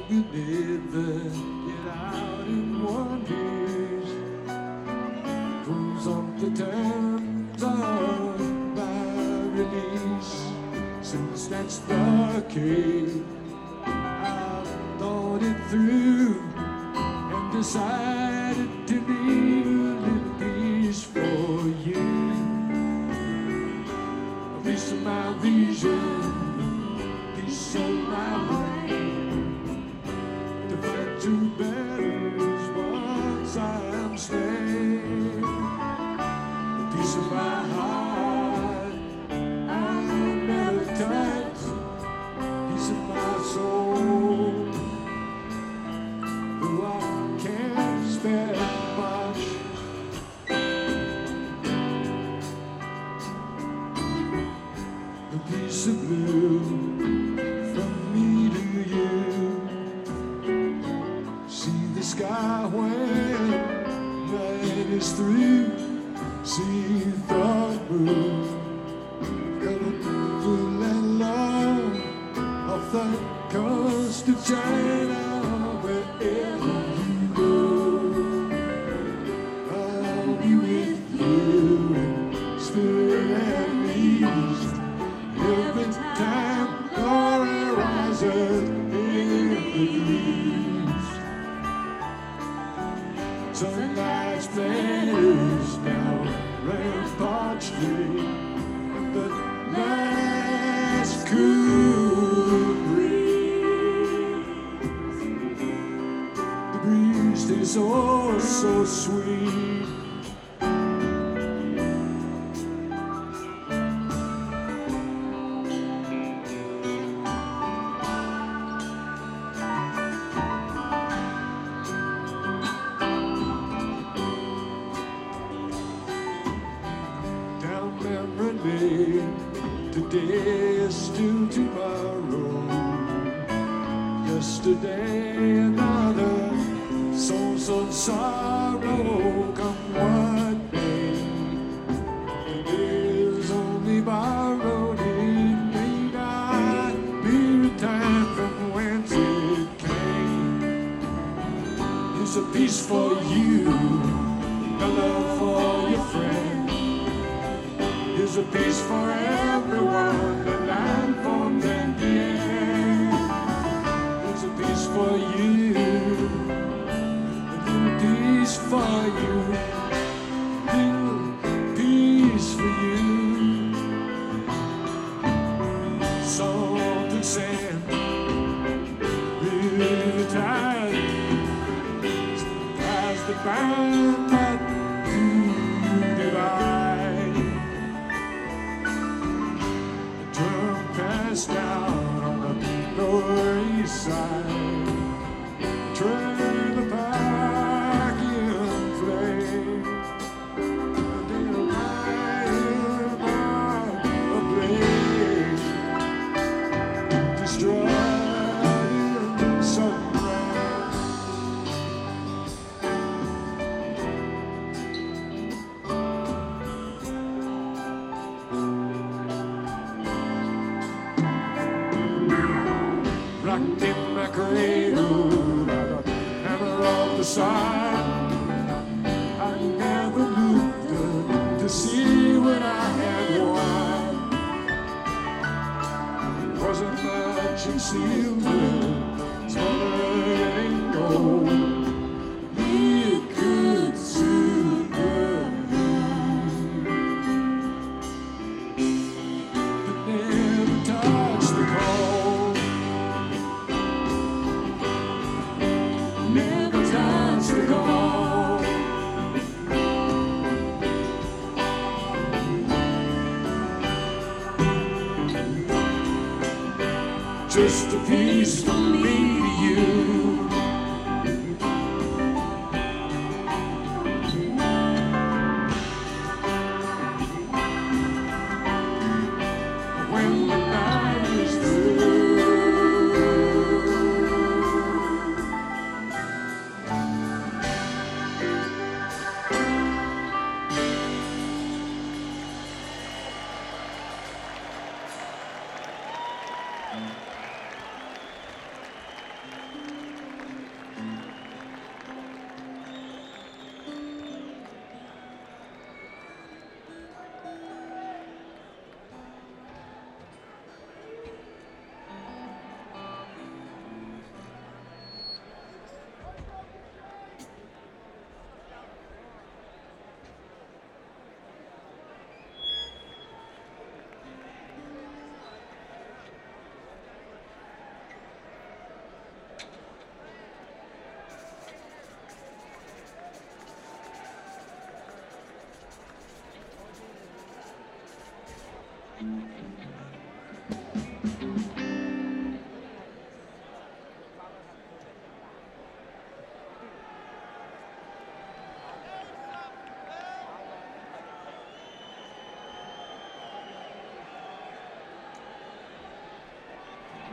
you never get out in one piece. Pulls up the terms of my release. Since that's the case, I've thought it through and decided to leave a little piece for you. A piece of my vision, piece of my brain. To fight two battles once I am slain. A piece of my heart I'll never touch. A piece of my soul, though I can't spare much. A piece of blue from me to you. See the sky when night is through. See the moon colorful and long off the coast of China. Wherever you go, I'll be with you in spirit and east. Every time glory rises in the east. Sunlight's flares down Rampart Street. The nice cool breeze. The breeze tastes oh so sweet. Today is still tomorrow. Yesterday another source of sorrow. Come what may, today is only borrowed. It may not be returned from whence it came. Here's a piece for you, a love for your friend. Here's a piece for everyone, the land formed at the end. Here's a piece for you, a little piece for you, a little piece for you. Salt and sand, really tired, as the band that you divide. Down on the Lower East Side, trailer park in flame, did a ride on a blade, destroyed in sunrise. Rocked in my cradle by the hammer of the side. I never looked up to see when I had won. Wasn't much in silver, smaller in gold. It could soon but never touched the coal. Never touch the gold. Just a piece from me to you. When the night is through.